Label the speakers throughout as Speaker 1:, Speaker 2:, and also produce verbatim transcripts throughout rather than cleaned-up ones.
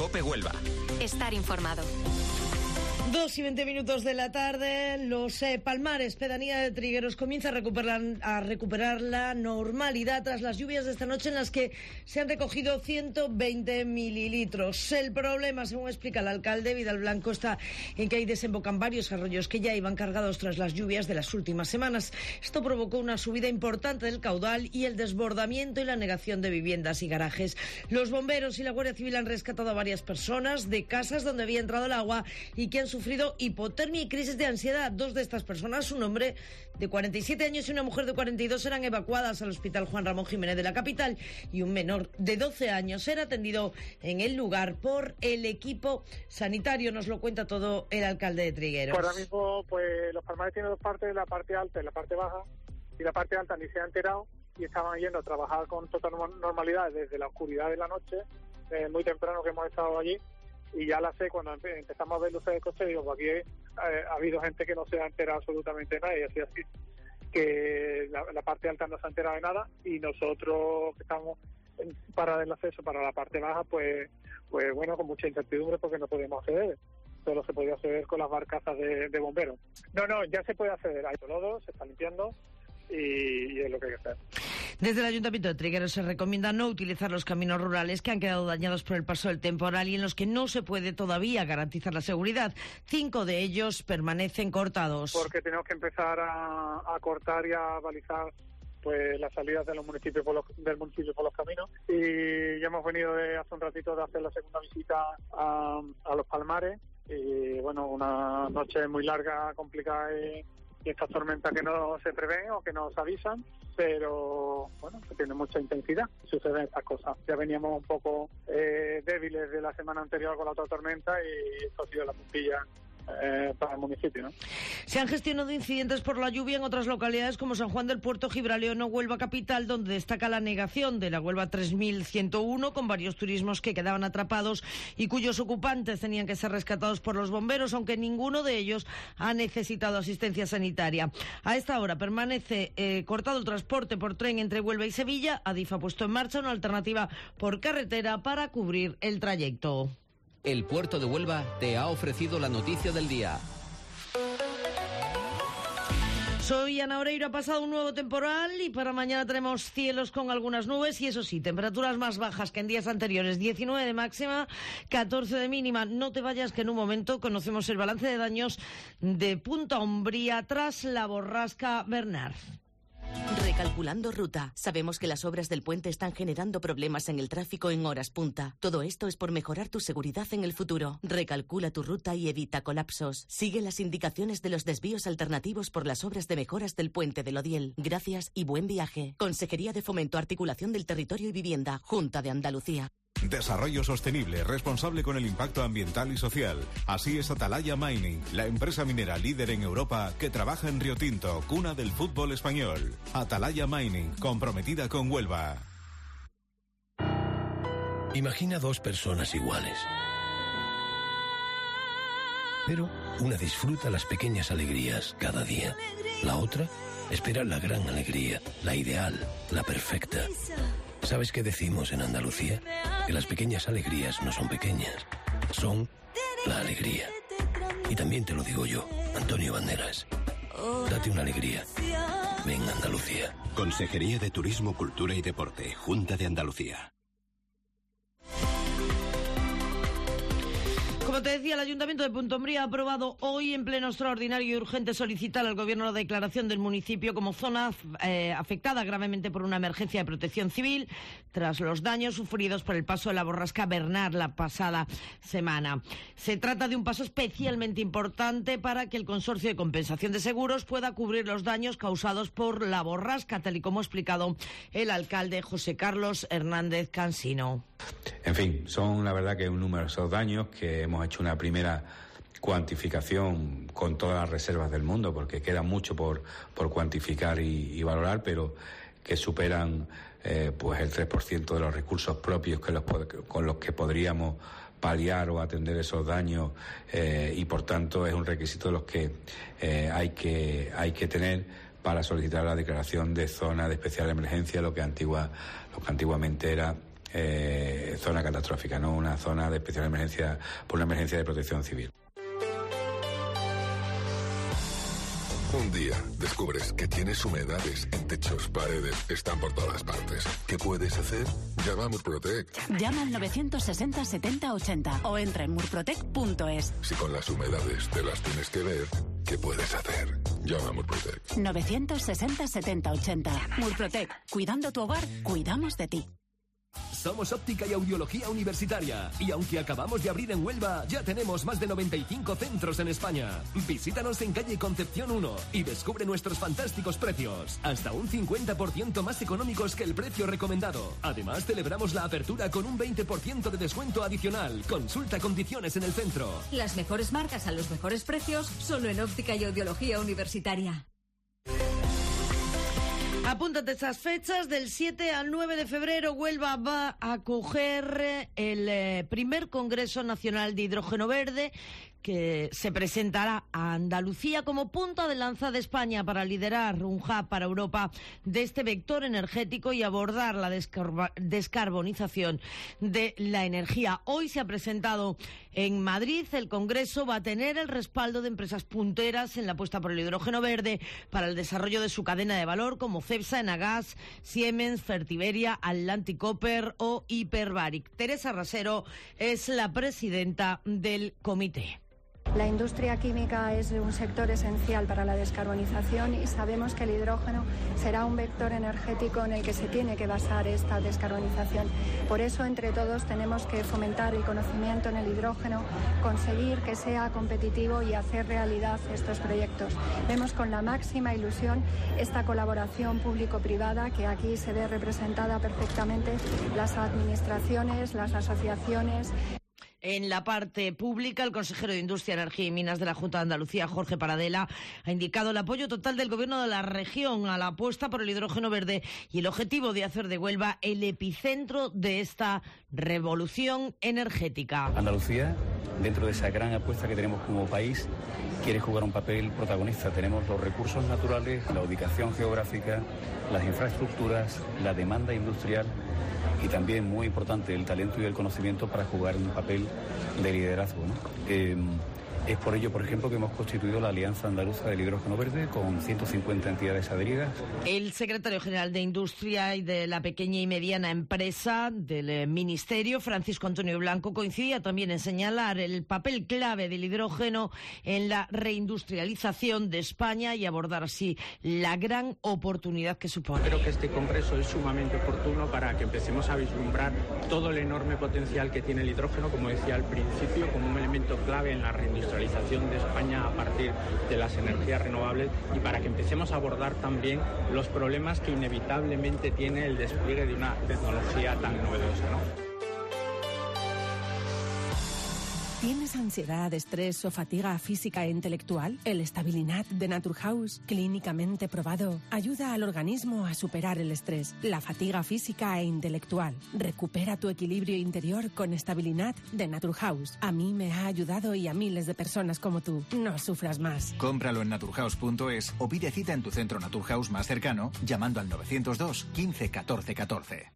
Speaker 1: COPE Huelva.
Speaker 2: Estar informado.
Speaker 3: Dos y veinte minutos de la tarde, los eh, Palmares, pedanía de Trigueros, comienza a recuperar, a recuperar la normalidad tras las lluvias de esta noche en las que se han recogido ciento veinte mililitros. El problema, según explica el alcalde Vidal Blanco, está en que ahí desembocan varios arroyos que ya iban cargados tras las lluvias de las últimas semanas. Esto provocó una subida importante del caudal y el desbordamiento y la anegación de viviendas y garajes. Los bomberos y la Guardia Civil han rescatado a varias personas de casas donde había entrado el agua y que han sufrido hipotermia y crisis de ansiedad. Dos de estas personas, un hombre de cuarenta y siete años y una mujer de cuarenta y dos, eran evacuadas al Hospital Juan Ramón Jiménez de la capital, y un menor de doce años era atendido en el lugar por el equipo sanitario. Nos lo cuenta todo el alcalde de Trigueros.
Speaker 4: Pues ahora mismo, pues los Palmares tienen dos partes, la parte alta y la parte baja, y la parte alta ni se ha enterado y estaban yendo a trabajar con total normalidad desde la oscuridad de la noche, eh, muy temprano que hemos estado allí. Y ya la sé, cuando empezamos a ver luces de coche, digo, pues aquí eh, ha habido gente que no se ha enterado absolutamente nada, y así así, que la, la parte alta no se ha enterado de nada, y nosotros que estamos en, para el acceso para la parte baja, pues pues bueno, con mucha incertidumbre porque no podemos acceder. Solo se podía acceder con las barcazas de, de bomberos. No, no, ya se puede acceder, hay lodo, se está limpiando, y, y es lo que hay que hacer.
Speaker 3: Desde el Ayuntamiento de Trigueros se recomienda no utilizar los caminos rurales que han quedado dañados por el paso del temporal y en los que no se puede todavía garantizar la seguridad. Cinco de ellos permanecen cortados.
Speaker 4: Porque tenemos que empezar a, a cortar y a balizar pues las salidas de los municipios por los, del municipio por los caminos, y ya hemos venido de, hace un ratito de hacer la segunda visita a, a los Palmares, y bueno, una noche muy larga, complicada, y, y estas tormentas que no se prevén o que nos avisan, pero bueno, que tiene mucha intensidad, suceden estas cosas. Ya veníamos un poco eh, débiles de la semana anterior con la otra tormenta, y esto ha sido la puntilla Eh, para el municipio, ¿no?
Speaker 3: Se han gestionado incidentes por la lluvia en otras localidades como San Juan del Puerto, Gibraleón o Huelva capital, donde destaca la negación de la Huelva tres mil ciento uno, con varios turismos que quedaban atrapados y cuyos ocupantes tenían que ser rescatados por los bomberos, aunque ninguno de ellos ha necesitado asistencia sanitaria. A esta hora permanece eh, cortado el transporte por tren entre Huelva y Sevilla. Adif ha puesto en marcha una alternativa por carretera para cubrir el trayecto.
Speaker 1: El Puerto de Huelva te ha ofrecido la noticia del día.
Speaker 3: Soy Ana Oreiro. Ha pasado un nuevo temporal y para mañana tenemos cielos con algunas nubes y, eso sí, temperaturas más bajas que en días anteriores. diecinueve de máxima, catorce de mínima. No te vayas, que en un momento conocemos el balance de daños de Punta Umbría tras la borrasca Bernard.
Speaker 5: Recalculando ruta. Sabemos que las obras del puente están generando problemas en el tráfico en horas punta. Todo esto es por mejorar tu seguridad en el futuro. Recalcula tu ruta y evita colapsos. Sigue las indicaciones de los desvíos alternativos por las obras de mejoras del puente del Odiel. Gracias y buen viaje. Consejería de Fomento, Articulación del Territorio y Vivienda, Junta de Andalucía.
Speaker 6: Desarrollo sostenible, responsable con el impacto ambiental y social. Así es Atalaya Mining, la empresa minera líder en Europa que trabaja en Río Tinto, cuna del fútbol español. Atalaya Mining, comprometida con Huelva.
Speaker 7: Imagina dos personas iguales. Pero una disfruta las pequeñas alegrías cada día. La otra espera la gran alegría, la ideal, la perfecta. ¿Sabes qué decimos en Andalucía? Que las pequeñas alegrías no son pequeñas, son la alegría. Y también te lo digo yo, Antonio Banderas. Date una alegría. Ven Andalucía.
Speaker 8: Consejería de Turismo, Cultura y Deporte, Junta de Andalucía.
Speaker 3: Como te decía, el Ayuntamiento de Punta Umbría ha aprobado hoy en pleno extraordinario y urgente solicitar al Gobierno la declaración del municipio como zona eh, afectada gravemente por una emergencia de protección civil tras los daños sufridos por el paso de la borrasca Bernard la pasada semana. Se trata de un paso especialmente importante para que el Consorcio de Compensación de Seguros pueda cubrir los daños causados por la borrasca, tal y como ha explicado el alcalde José Carlos Hernández Cansino.
Speaker 9: En fin, son la verdad que un número de esos daños que hemos hecho una primera cuantificación con todas las reservas del mundo, porque queda mucho por, por cuantificar y, y valorar, pero que superan eh, pues el tres por ciento de los recursos propios que los, con los que podríamos paliar o atender esos daños, eh, y por tanto es un requisito de los que eh, hay que hay que tener para solicitar la declaración de zona de especial emergencia, lo que antigua lo que antiguamente era Eh, zona catastrófica, no una zona de especial emergencia por una emergencia de protección civil.
Speaker 2: Un día descubres que tienes humedades en techos, paredes, están por todas partes. ¿Qué puedes hacer? Llama a Murprotec.
Speaker 10: Llama al novecientos sesenta setenta ochenta o entra en murprotec punto es.
Speaker 2: Si con las humedades te las tienes que ver, ¿qué puedes hacer? Llama a Murprotec.
Speaker 10: novecientos sesenta setenta ochenta. Murprotec. Cuidando tu hogar, cuidamos de ti.
Speaker 11: Somos Óptica y Audiología Universitaria y aunque acabamos de abrir en Huelva, ya tenemos más de noventa y cinco centros en España. Visítanos en calle Concepción uno y descubre nuestros fantásticos precios, hasta un cincuenta por ciento más económicos que el precio recomendado. Además, celebramos la apertura con un veinte por ciento de descuento adicional. Consulta condiciones en el centro.
Speaker 12: Las mejores marcas a los mejores precios, solo en Óptica y Audiología Universitaria.
Speaker 3: Apúntate esas fechas, del siete al nueve de febrero Huelva va a acoger el eh, primer Congreso Nacional de Hidrógeno Verde, que se presentará a Andalucía como punta de lanza de España para liderar un hub para Europa de este vector energético y abordar la descarba- descarbonización de la energía. Hoy se ha presentado en Madrid. El Congreso va a tener el respaldo de empresas punteras en la apuesta por el hidrógeno verde para el desarrollo de su cadena de valor, como Cepsa, Enagas, Siemens, Fertiberia, Atlantic Copper o Hyperbaric. Teresa Rasero es la presidenta del comité.
Speaker 13: La industria química es un sector esencial para la descarbonización y sabemos que el hidrógeno será un vector energético en el que se tiene que basar esta descarbonización. Por eso, entre todos, tenemos que fomentar el conocimiento en el hidrógeno, conseguir que sea competitivo y hacer realidad estos proyectos. Vemos con la máxima ilusión esta colaboración público-privada que aquí se ve representada perfectamente, las administraciones, las asociaciones.
Speaker 3: En la parte pública, el consejero de Industria, Energía y Minas de la Junta de Andalucía, Jorge Paradela, ha indicado el apoyo total del Gobierno de la región a la apuesta por el hidrógeno verde y el objetivo de hacer de Huelva el epicentro de esta revolución energética.
Speaker 14: Andalucía, dentro de esa gran apuesta que tenemos como país, quiere jugar un papel protagonista. Tenemos los recursos naturales, la ubicación geográfica, las infraestructuras, la demanda industrial y también, muy importante, el talento y el conocimiento para jugar un papel de liderazgo, ¿no? Eh, es por ello, por ejemplo, que hemos constituido la Alianza Andaluza del Hidrógeno Verde con ciento cincuenta entidades adheridas.
Speaker 3: El secretario general de Industria y de la Pequeña y Mediana Empresa del Ministerio, Francisco Antonio Blanco, coincidía también en señalar el papel clave del hidrógeno en la reindustrialización de España y abordar así la gran oportunidad que supone.
Speaker 15: Creo que este congreso es sumamente oportuno para que empecemos a vislumbrar todo el enorme potencial que tiene el hidrógeno, como decía al principio, como un elemento clave en la reindustrialización de España a partir de las energías renovables y para que empecemos a abordar también los problemas que inevitablemente tiene el despliegue de una tecnología tan novedosa, ¿no?
Speaker 16: ¿Tienes ansiedad, estrés o fatiga física e intelectual? El Stabilinat de Naturhaus, clínicamente probado, ayuda al organismo a superar el estrés, la fatiga física e intelectual. Recupera tu equilibrio interior con Stabilinat de Naturhaus. A mí me ha ayudado y a miles de personas como tú. No sufras más.
Speaker 17: Cómpralo en naturhaus punto es o pide cita en tu centro Naturhaus más cercano llamando al novecientos dos quince catorce catorce.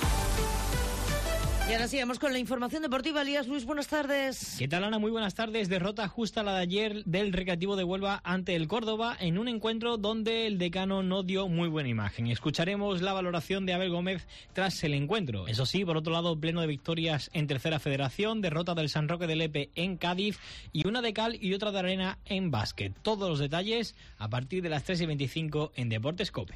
Speaker 3: Y ahora sigamos con la información deportiva. Elías Luis, buenas tardes.
Speaker 18: ¿Qué tal, Ana? Muy buenas tardes. Derrota justa la de ayer del Recreativo de Huelva ante el Córdoba en un encuentro donde el decano no dio muy buena imagen. Escucharemos la valoración de Abel Gómez tras el encuentro. Eso sí, por otro lado, pleno de victorias en Tercera Federación, derrota del San Roque de Lepe en Cádiz y una de cal y otra de arena en básquet. Todos los detalles a partir de las tres y veinticinco en Deportes COPE.